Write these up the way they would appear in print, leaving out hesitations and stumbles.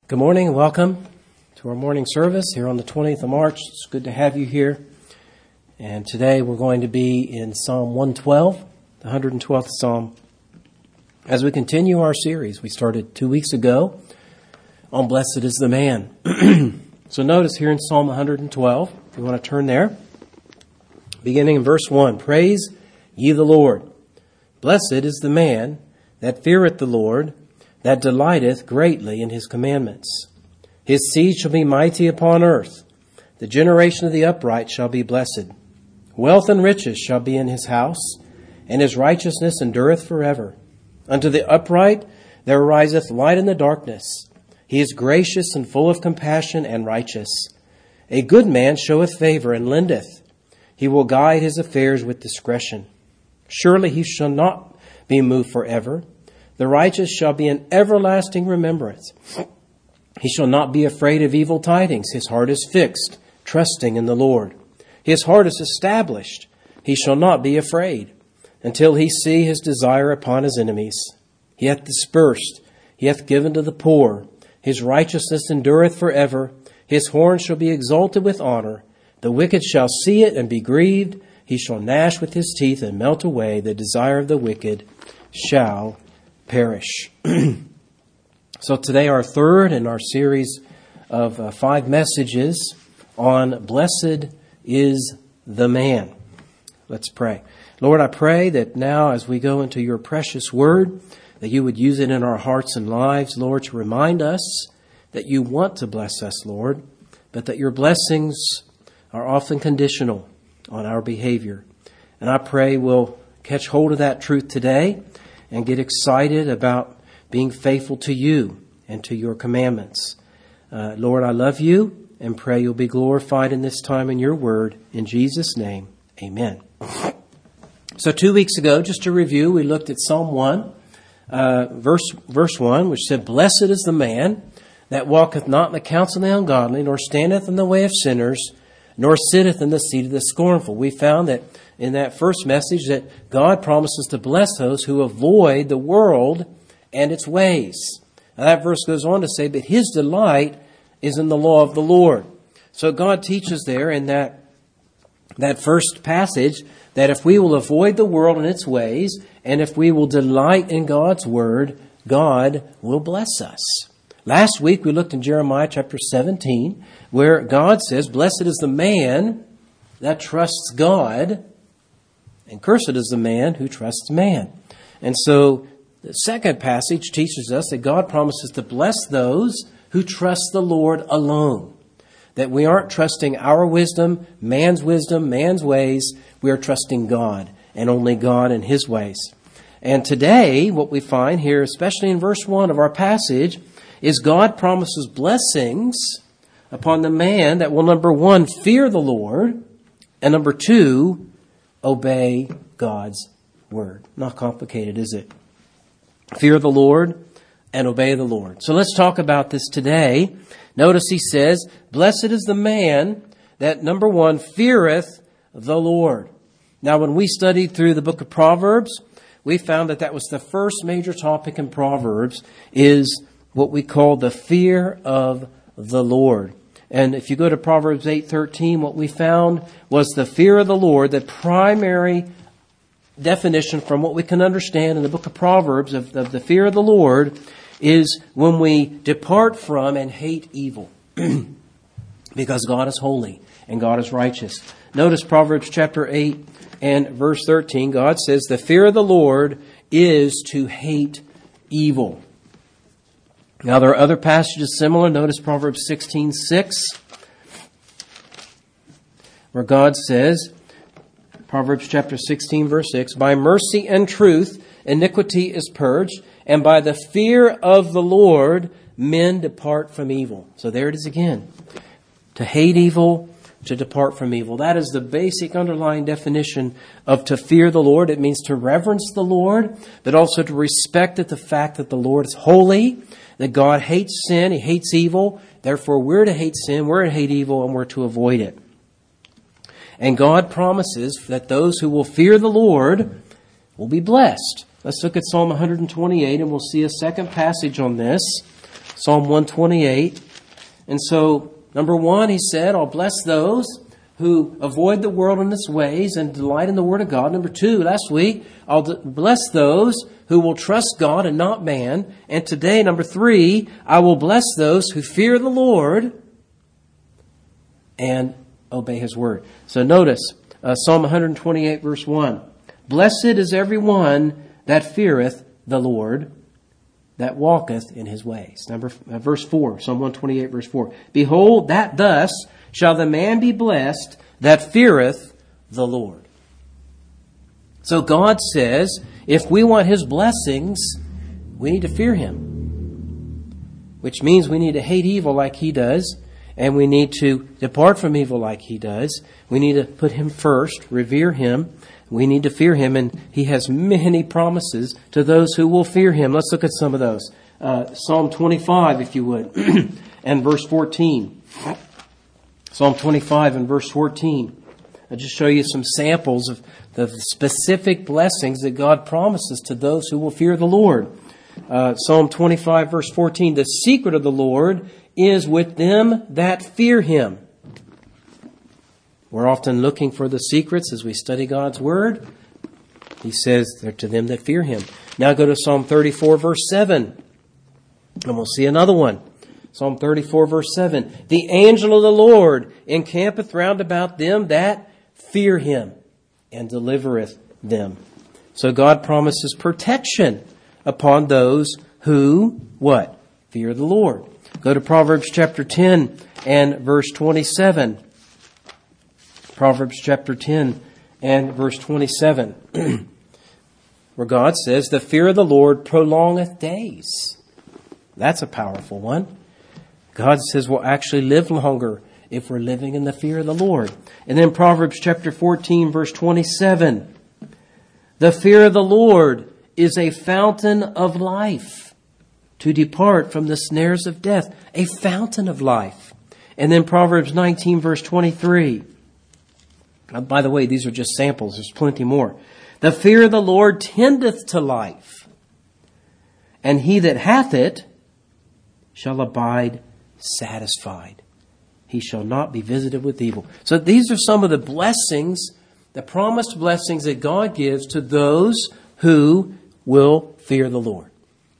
Good morning and welcome to our morning service here on the 20th of March. It's good to have you here. And today we're going to be in Psalm 112, the 112th Psalm. As we continue our series, we started 2 weeks ago on Blessed is the Man. So notice here in Psalm 112, if you want to turn there, beginning in verse 1, Praise ye the Lord. Blessed is the man that feareth the Lord, that delighteth greatly in his commandments. His seed shall be mighty upon earth. The generation of the upright shall be blessed. Wealth and riches shall be in his house, and his righteousness endureth forever. Unto the upright there ariseth light in the darkness. He is gracious and full of compassion and righteous. A good man showeth favor and lendeth. He will guide his affairs with discretion. Surely he shall not be moved forever. The righteous shall be in everlasting remembrance. He shall not be afraid of evil tidings. His heart is fixed, trusting in the Lord. His heart is established. He shall not be afraid, until he see his desire upon his enemies. He hath dispersed. He hath given to the poor. His righteousness endureth forever. His horn shall be exalted with honor. The wicked shall see it and be grieved. He shall gnash with his teeth and melt away. The desire of the wicked shall perish. So today our third in our series of 5 messages on Blessed is the Man. Let's pray. Lord, I pray that now as we go into your precious word, that you would use it in our hearts and lives, Lord, to remind us that you want to bless us, Lord, but that your blessings are often conditional on our behavior. And I pray we'll catch hold of that truth today and get excited about being faithful to you and to your commandments. Lord, I love you and pray you'll be glorified in this time in your word. In Jesus' name, amen. So 2 weeks ago, just to review, we looked at Psalm 1, verse 1, which said, Blessed is the man that walketh not in the counsel of the ungodly, nor standeth in the way of sinners, nor sitteth in the seat of the scornful. We found that in that first message that God promises to bless those who avoid the world and its ways. Now that verse goes on to say, but his delight is in the law of the Lord. So God teaches there in that first passage that if we will avoid the world and its ways, and if we will delight in God's word, God will bless us. Last week we looked in Jeremiah chapter 17, where God says, Blessed is the man that trusts God, and cursed is the man who trusts man. And so the second passage teaches us that God promises to bless those who trust the Lord alone. That we aren't trusting our wisdom, man's ways. We are trusting God and only God and his ways. And today, what we find here, especially in verse 1 of our passage, is God promises blessings upon the man that will, number 1, fear the Lord, and number 2, obey God's word. Not complicated, is it? Fear the Lord and obey the Lord. So let's talk about this today. Notice he says, Blessed is the man that, number 1, feareth the Lord. Now, when we studied through the book of Proverbs, we found that was the first major topic in Proverbs is what we call the fear of the Lord. And if you go to Proverbs 8:13, what we found was the fear of the Lord, the primary definition from what we can understand in the book of Proverbs of the fear of the Lord is when we depart from and hate evil. Because God is holy and God is righteous. Notice Proverbs chapter 8 and verse 13. God says, the fear of the Lord is to hate evil. Now there are other passages similar. Notice Proverbs 16:6, where God says, Proverbs chapter 16 verse 6, By mercy and truth iniquity is purged, and by the fear of the Lord men depart from evil. So there it is again. To hate evil, to depart from evil. That is the basic underlying definition of to fear the Lord. It means to reverence the Lord, but also to respect the fact that the Lord is holy, that God hates sin, he hates evil. Therefore, we're to hate sin, we're to hate evil, and we're to avoid it. And God promises that those who will fear the Lord will be blessed. Let's look at Psalm 128, and we'll see a second passage on this. Psalm 128. And so, number one, he said, I'll bless those who avoid the world and its ways and delight in the Word of God. Number two, last week, I'll bless those who will trust God and not man. And today, number three, I will bless those who fear the Lord and obey His Word. So notice, Psalm 128, verse 1. Blessed is every one that feareth the Lord, that walketh in His ways. Verse 4, Psalm 128, verse 4. Behold, that thus shall the man be blessed that feareth the Lord. So God says, if we want His blessings, we need to fear Him. Which means we need to hate evil like He does, and we need to depart from evil like He does. We need to put Him first, revere Him. We need to fear Him, and He has many promises to those who will fear Him. Let's look at some of those. Psalm 25, if you would, and verse 14. Psalm 25 and verse 14. I'll just show you some samples of the specific blessings that God promises to those who will fear the Lord. Psalm 25, verse 14. The secret of the Lord is with them that fear Him. We're often looking for the secrets as we study God's Word. He says they're to them that fear Him. Now go to Psalm 34, verse 7. And we'll see another one. Psalm 34, verse 7. The angel of the Lord encampeth round about them that fear Him and delivereth them. So God promises protection upon those who, what? Fear the Lord. Go to Proverbs chapter 10 and verse 27. Proverbs chapter 10 and verse 27, where God says, the fear of the Lord prolongeth days. That's a powerful one. God says we'll actually live longer if we're living in the fear of the Lord. And then Proverbs chapter 14, verse 27, the fear of the Lord is a fountain of life, to depart from the snares of death. A fountain of life. And then Proverbs 19, verse 23. By the way, these are just samples. There's plenty more. The fear of the Lord tendeth to life, and he that hath it shall abide satisfied. He shall not be visited with evil. So these are some of the blessings, the promised blessings that God gives to those who will fear the Lord.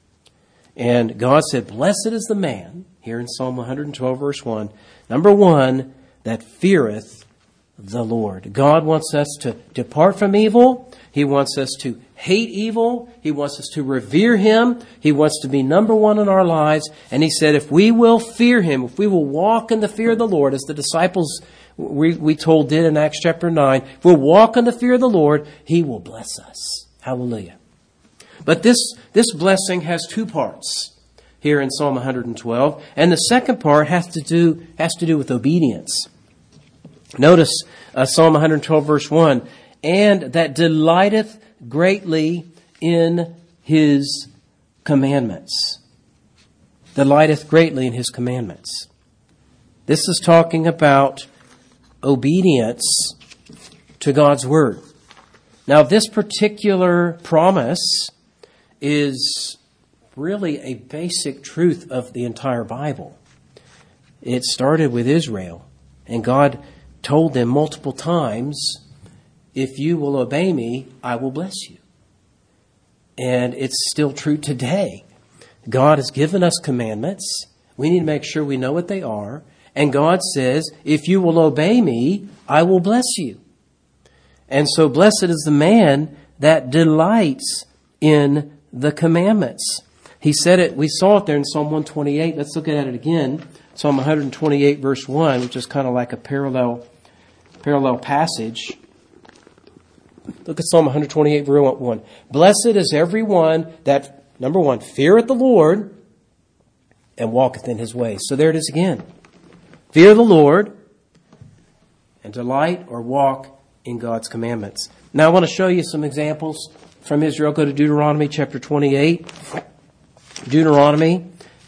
And God said, blessed is the man, here in Psalm 112, verse 1, number one, that feareth the Lord. God wants us to depart from evil. He wants us to hate evil. He wants us to revere Him. He wants to be number one in our lives. And He said, if we will fear Him, if we will walk in the fear of the Lord, as the disciples we told did in Acts chapter 9, if we'll walk in the fear of the Lord, He will bless us. Hallelujah. But this blessing has two parts here in Psalm 112. And the second part has to do with obedience. Notice Psalm 112, verse 1, and that delighteth greatly in His commandments. Delighteth greatly in His commandments. This is talking about obedience to God's Word. Now, this particular promise is really a basic truth of the entire Bible. It started with Israel, and God told them multiple times, if you will obey me, I will bless you. And it's still true today. God has given us commandments. We need to make sure we know what they are. And God says, if you will obey me, I will bless you. And so blessed is the man that delights in the commandments. He said it, we saw it there in Psalm 128. Let's look at it again. Psalm 128, verse 1, which is kind of like a parallel passage. Look at Psalm 128, verse 1. Blessed is every one that, number one, feareth the Lord and walketh in His ways. So there it is again. Fear the Lord and delight or walk in God's commandments. Now I want to show you some examples from Israel. Go to Deuteronomy chapter 28. Deuteronomy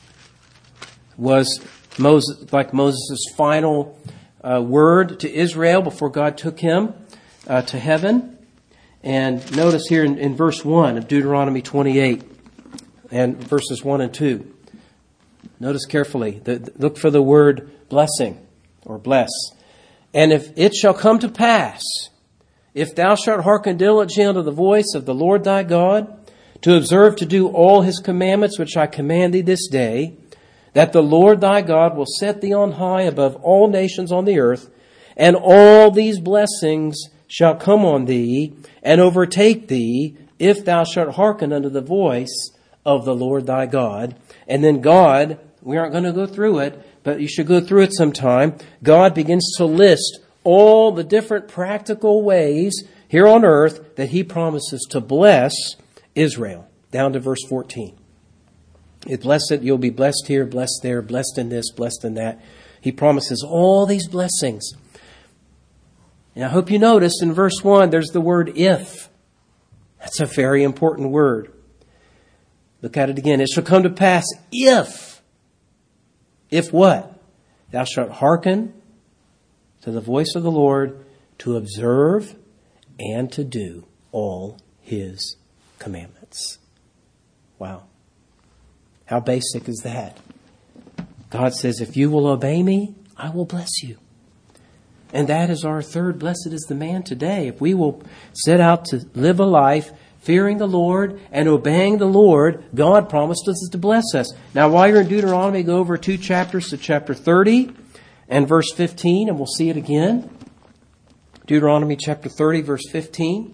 was Moses' final word to Israel before God took him to heaven. And notice here in verse 1 of Deuteronomy 28 and verses 1 and 2. Notice carefully. Look for the word blessing or bless. And if it shall come to pass, if thou shalt hearken diligently unto the voice of the Lord thy God, to observe to do all his commandments which I command thee this day, that the Lord thy God will set thee on high above all nations on the earth, and all these blessings shall come on thee and overtake thee, if thou shalt hearken unto the voice of the Lord thy God. And then God, we aren't going to go through it, but you should go through it sometime. God begins to list all the different practical ways here on earth that he promises to bless Israel. Down to verse 14. It's blessed, you'll be blessed here, blessed there, blessed in this, blessed in that. He promises all these blessings. And I hope you notice in verse 1, there's the word if. That's a very important word. Look at it again. It shall come to pass if. If what? Thou shalt hearken to the voice of the Lord, to observe and to do all his commandments. Wow. How basic is that? God says, if you will obey me, I will bless you. And that is our third blessed is the man today. If we will set out to live a life fearing the Lord and obeying the Lord, God promised us to bless us. Now, while you're in Deuteronomy, go over 2 chapters to chapter 30 and verse 15, and we'll see it again. Deuteronomy chapter 30, verse 15.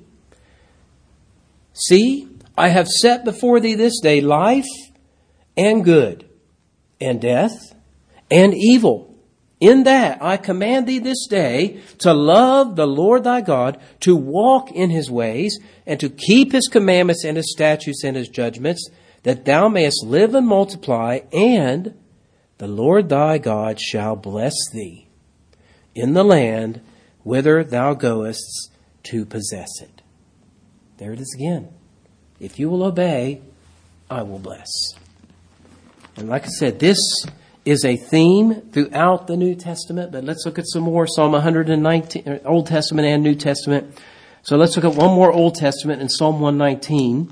See, I have set before thee this day life and good, and death and evil. In that I command thee this day to love the Lord thy God, to walk in his ways, and to keep his commandments and his statutes and his judgments, that thou mayest live and multiply, and the Lord thy God shall bless thee in the land whither thou goest to possess it. There it is again. If you will obey, I will bless. And like I said, this is a theme throughout the New Testament, but let's look at some more. Psalm 119, Old Testament and New Testament. So let's look at one more Old Testament in Psalm 119.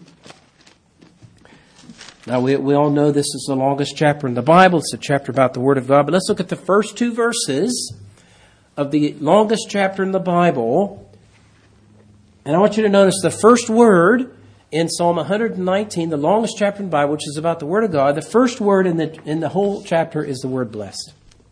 Now, we all know this is the longest chapter in the Bible. It's a chapter about the Word of God. But let's look at the first 2 verses of the longest chapter in the Bible. And I want you to notice the first word in Psalm 119, the longest chapter in the Bible, which is about the Word of God. The first word in the whole chapter is the word blessed.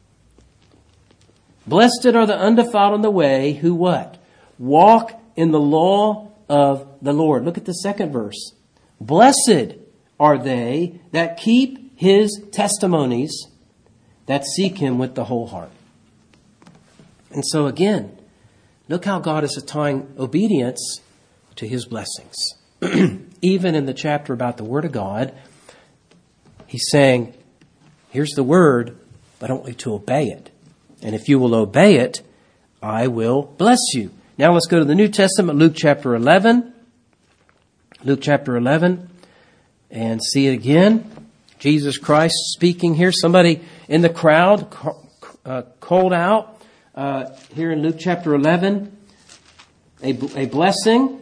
Blessed are the undefiled in the way who what? Walk in the law of the Lord. Look at the second verse. Blessed are they that keep his testimonies, that seek him with the whole heart. And so again, look how God is tying obedience to his blessings. Even in the chapter about the Word of God, he's saying, here's the Word, but I want you to obey it. And if you will obey it, I will bless you. Now let's go to the New Testament, Luke chapter 11. Luke chapter 11. And see it again. Jesus Christ speaking here. Somebody in the crowd called out here in Luke chapter 11 a blessing.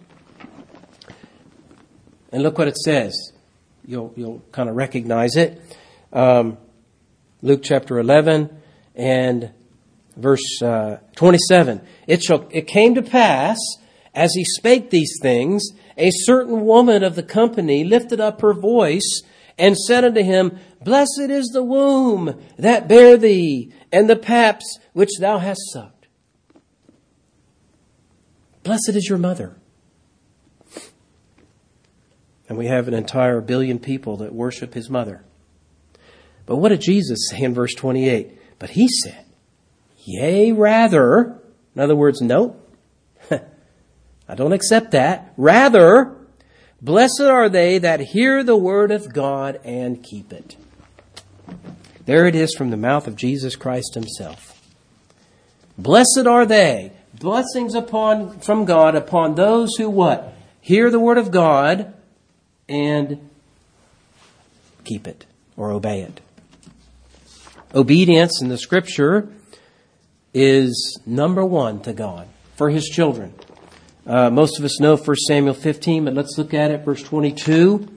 And look what it says. You'll kind of recognize it. Luke chapter 11 and verse 27. It came to pass, as he spake these things, a certain woman of the company lifted up her voice and said unto him, Blessed is the womb that bare thee, and the paps which thou hast sucked. Blessed is your mother. And we have an entire billion people that worship his mother. But what did Jesus say in verse 28? But he said, Yea, rather, in other words, no, I don't accept that. Rather, blessed are they that hear the word of God and keep it. There it is from the mouth of Jesus Christ himself. Blessed are they, blessings from God upon those who what? Hear the word of God and keep it or obey it. Obedience in the Scripture is number one to God for his children. Most of us know 1 Samuel 15, but let's look at it, verse 22.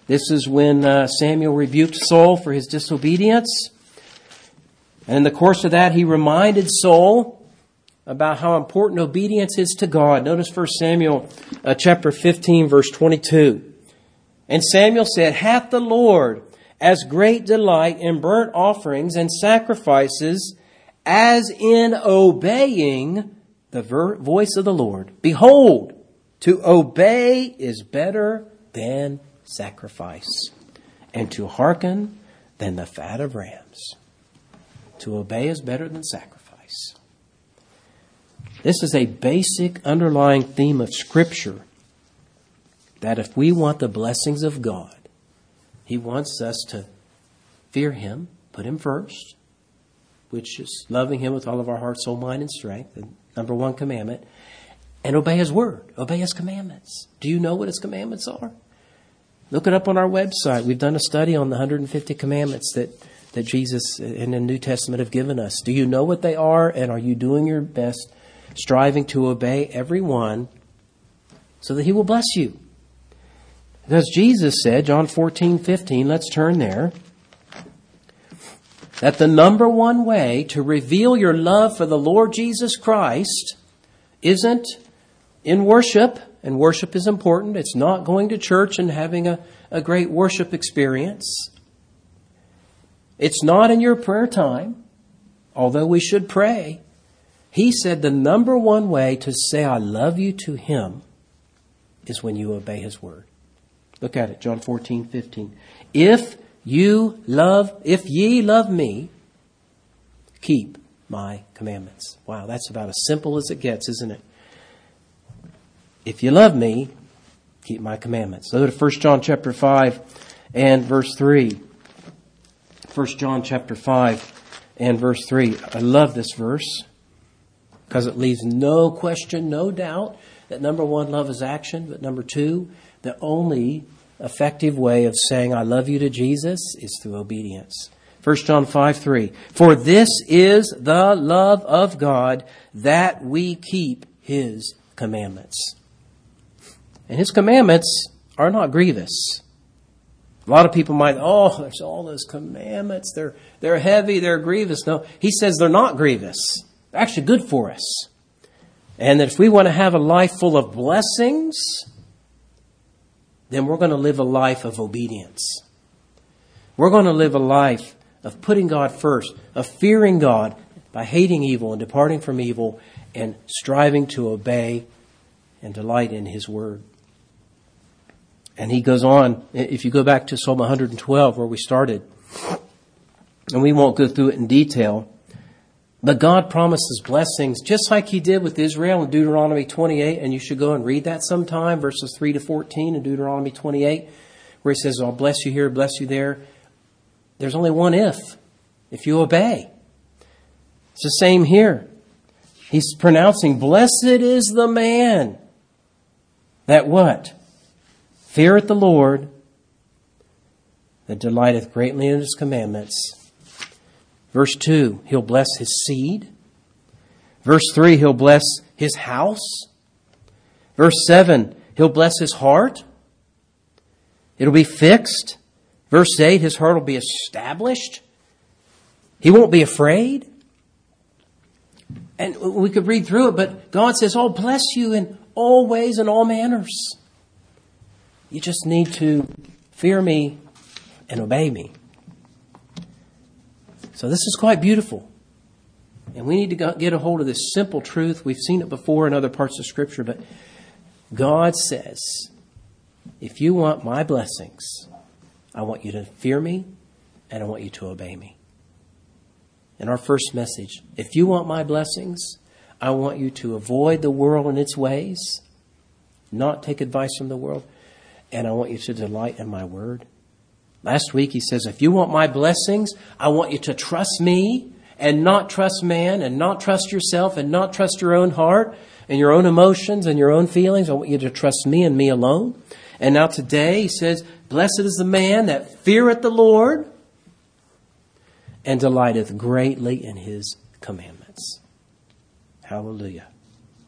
This is when Samuel rebuked Saul for his disobedience. And in the course of that, he reminded Saul about how important obedience is to God. Notice 1 Samuel chapter 15, verse 22. And Samuel said, "Hath the Lord as great delight in burnt offerings and sacrifices as in obeying the voice of the Lord? Behold, to obey is better than sacrifice, and to hearken than the fat of rams." To obey is better than sacrifice. This is a basic underlying theme of Scripture, that if we want the blessings of God, He wants us to fear Him, put Him first, which is loving Him with all of our heart, soul, mind, and strength, the number one commandment, and obey His Word, obey His commandments. Do you know what His commandments are? Look it up on our website. We've done a study on the 150 commandments that Jesus in the New Testament have given us. Do you know what they are, and are you doing your best, striving to obey every one so that He will bless you? Because Jesus said, John 14:15, let's turn there, that the number one way to reveal your love for the Lord Jesus Christ isn't in worship, and worship is important. It's not going to church and having a great worship experience. It's not in your prayer time, although we should pray. He said the number one way to say I love you to Him is when you obey His Word. Look at it, John 14:15. If ye love me, keep my commandments. Wow, that's about as simple as it gets, isn't it? If you love me, keep my commandments. Go to 1 John chapter 5 and verse 3. 1 John chapter 5 and verse 3. I love this verse because it leaves no question, no doubt that number one, love is action, but number two, the only effective way of saying I love you to Jesus is through obedience. 1 John 5:3. For this is the love of God, that we keep His commandments. And His commandments are not grievous. A lot of people might, there's all those commandments. They're heavy, they're grievous. No, He says they're not grievous. They're actually good for us. And that if we want to have a life full of blessings, then we're going to live a life of obedience. We're going to live a life of putting God first, of fearing God by hating evil and departing from evil and striving to obey and delight in His Word. And he goes on, if you go back to Psalm 112 where we started, and we won't go through it in detail, but God promises blessings just like He did with Israel in Deuteronomy 28, and you should go and read that sometime, verses 3 to 14 in Deuteronomy 28, where He says, I'll bless you here, bless you there. There's only one if you obey. It's the same here. He's pronouncing, blessed is the man that what? Feareth the Lord, that delighteth greatly in His commandments. Verse 2, He'll bless his seed. Verse 3, He'll bless his house. Verse 7, He'll bless his heart. It'll be fixed. Verse 8, his heart will be established. He won't be afraid. And we could read through it, but God says, I'll bless you in all ways and all manners. You just need to fear me and obey me. So this is quite beautiful. And we need to get a hold of this simple truth. We've seen it before in other parts of Scripture, but God says, if you want my blessings, I want you to fear me and I want you to obey me. In our first message, if you want my blessings, I want you to avoid the world and its ways, not take advice from the world, and I want you to delight in my word. Last week he says, if you want my blessings, I want you to trust me and not trust man and not trust yourself and not trust your own heart and your own emotions and your own feelings. I want you to trust me and me alone. And now today he says, blessed is the man that feareth the Lord and delighteth greatly in His commandments. Hallelujah.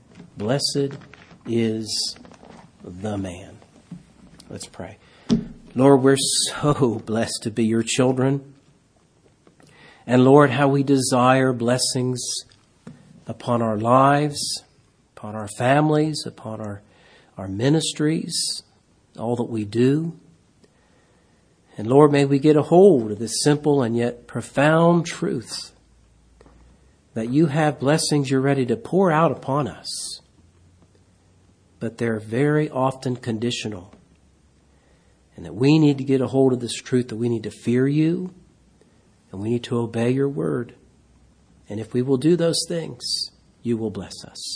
Blessed is the man. Let's pray. Lord, we're so blessed to be your children. And Lord, how we desire blessings upon our lives, upon our families, upon our ministries, all that we do. And Lord, may we get a hold of this simple and yet profound truth that you have blessings you're ready to pour out upon us, but they're very often conditional. And that we need to get a hold of this truth that we need to fear you and we need to obey your word. And if we will do those things, you will bless us.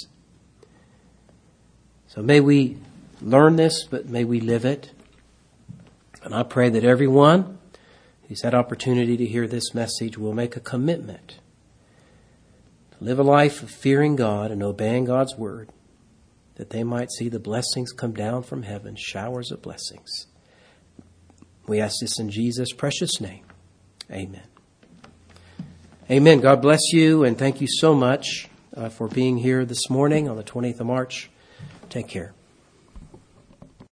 So may we learn this, but may we live it. And I pray that everyone who's had opportunity to hear this message will make a commitment to live a life of fearing God and obeying God's word, that they might see the blessings come down from heaven, showers of blessings. We ask this in Jesus' precious name. Amen. Amen. God bless you, and thank you so much for being here this morning on the 20th of March. Take care.